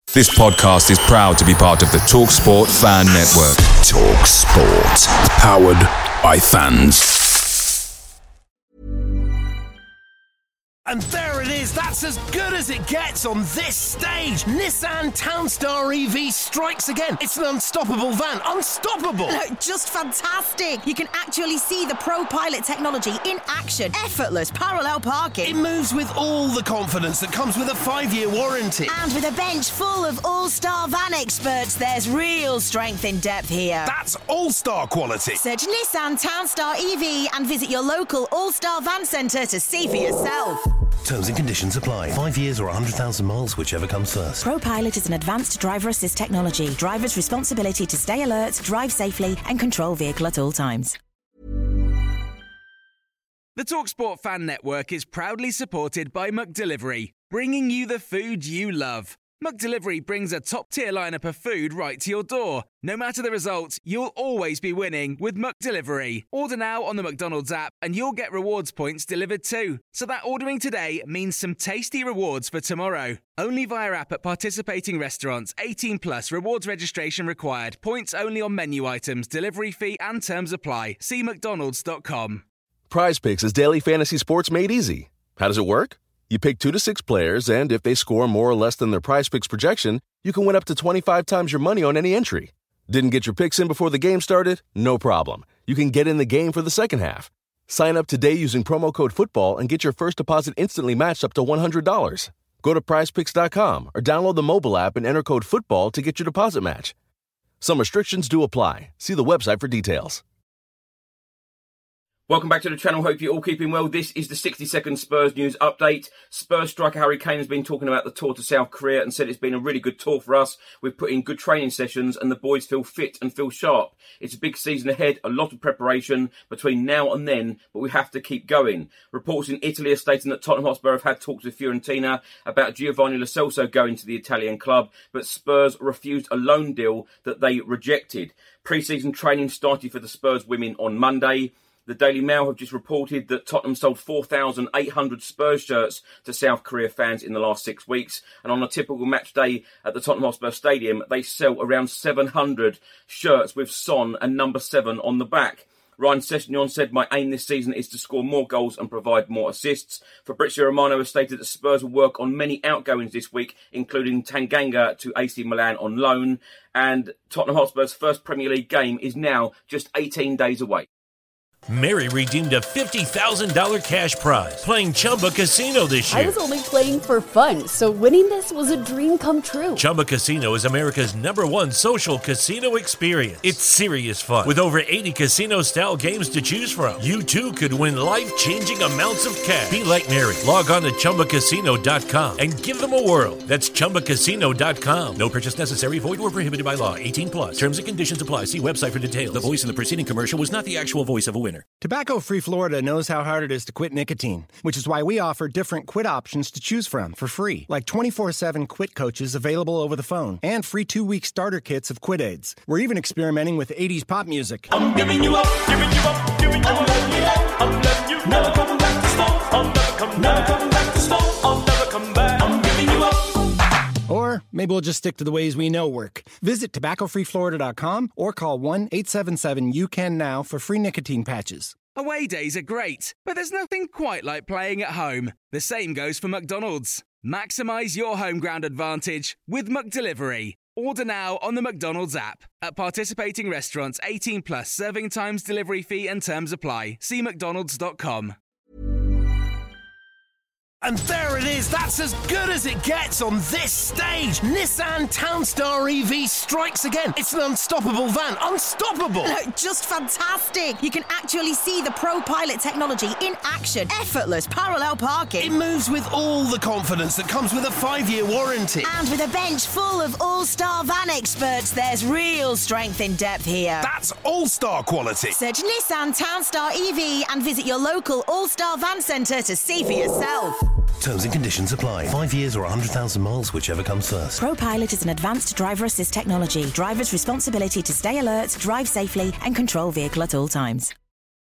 This podcast is proud to be part of the TalkSport Fan Network. TalkSport. Powered by fans. And there it is, that's as good as it gets on this stage. Nissan Townstar EV strikes again. It's an unstoppable van, unstoppable. Just fantastic. You can actually see the ProPilot technology in action. Effortless parallel parking. It moves with all the confidence that comes with a 5-year warranty. And with a bench full of all-star van experts, there's real strength in depth here. That's all-star quality. Search Nissan Townstar EV and visit your local all-star van centre to see for yourself. Terms and conditions apply. 5 years or 100,000 miles, whichever comes first. ProPilot is an advanced driver assist technology. Driver's responsibility to stay alert, drive safely, and control vehicle at all times. The TalkSport Fan Network is proudly supported by McDelivery, bringing you the food you love. McDelivery brings a top-tier lineup of food right to your door. No matter the result, you'll always be winning with McDelivery. Order now on the McDonald's app and you'll get rewards points delivered too. So that ordering today means some tasty rewards for tomorrow. Only via app at participating restaurants. 18 plus. Rewards registration required. Points only on menu items. Delivery fee and terms apply. See mcdonalds.com. PrizePicks is daily fantasy sports made easy. How does it work? You pick 2 to 6 players, and if they score more or less than their PrizePicks projection, you can win up to 25 times your money on any entry. Didn't get your picks in before the game started? No problem. You can get in the game for the second half. Sign up today using promo code FOOTBALL and get your first deposit instantly matched up to $100. Go to prizepicks.com or download the mobile app and enter code FOOTBALL to get your deposit match. Some restrictions do apply. See the website for details. Welcome back to the channel. Hope you're all keeping well. This is the 60-second Spurs news update. Spurs striker Harry Kane has been talking about the tour to South Korea and said it's been a really good tour for us. We've put in good training sessions and the boys feel fit and feel sharp. It's a big season ahead, a lot of preparation between now and then, but we have to keep going. Reports in Italy are stating that Tottenham Hotspur have had talks with Fiorentina about Giovanni Lo Celso going to the Italian club, but Spurs refused a loan deal that they rejected. Pre-season training started for the Spurs women on Monday. The Daily Mail have just reported that Tottenham sold 4,800 Spurs shirts to South Korea fans in the last 6 weeks. And on a typical match day at the Tottenham Hotspur Stadium, they sell around 700 shirts with Son and number 7 on the back. Ryan Sessegnon said, "My aim this season is to score more goals and provide more assists." Fabrizio Romano has stated that Spurs will work on many outgoings this week, including Tanganga to AC Milan on loan. And Tottenham Hotspur's first Premier League game is now just 18 days away. Mary redeemed a $50,000 cash prize playing Chumba Casino this year. I was only playing for fun, so winning this was a dream come true. Chumba Casino is America's #1 social casino experience. It's serious fun. With over 80 casino-style games to choose from, you too could win life-changing amounts of cash. Be like Mary. Log on to ChumbaCasino.com and give them a whirl. That's ChumbaCasino.com. No purchase necessary. Void or prohibited by law. 18 plus. Terms and conditions apply. See website for details. The voice in the preceding commercial was not the actual voice of a winner. Tobacco-Free Florida knows how hard it is to quit nicotine, which is why we offer different quit options to choose from for free, like 24/7 quit coaches available over the phone and free 2-week starter kits of quit aids. We're even experimenting with 80s pop music. I'm giving you up, giving you up, giving you up. I'm letting you never come back to stone. I'll never come back to stone. I'll never come back. I'm giving you up. Or maybe we'll just stick to the ways we know work. Visit tobaccofreeflorida.com or call 1-877-YOU-CAN-NOW for free nicotine patches. Away days are great, but there's nothing quite like playing at home. The same goes for McDonald's. Maximise your home ground advantage with McDelivery. Order now on the McDonald's app. At participating restaurants, 18 plus, serving times, delivery fee and terms apply. See mcdonalds.com. And there it is, that's as good as it gets on this stage. Nissan Townstar EV strikes again. It's an unstoppable van, unstoppable. Just fantastic. You can actually see the ProPilot technology in action. Effortless parallel parking. It moves with all the confidence that comes with a 5-year warranty. And with a bench full of all-star van experts, there's real strength in depth here. That's all-star quality. Search Nissan Townstar EV and visit your local all-star van centre to see for yourself. Terms and conditions apply. 5 years or 100,000 miles, whichever comes first. ProPilot is an advanced driver assist technology. Driver's responsibility to stay alert, drive safely, and control vehicle at all times.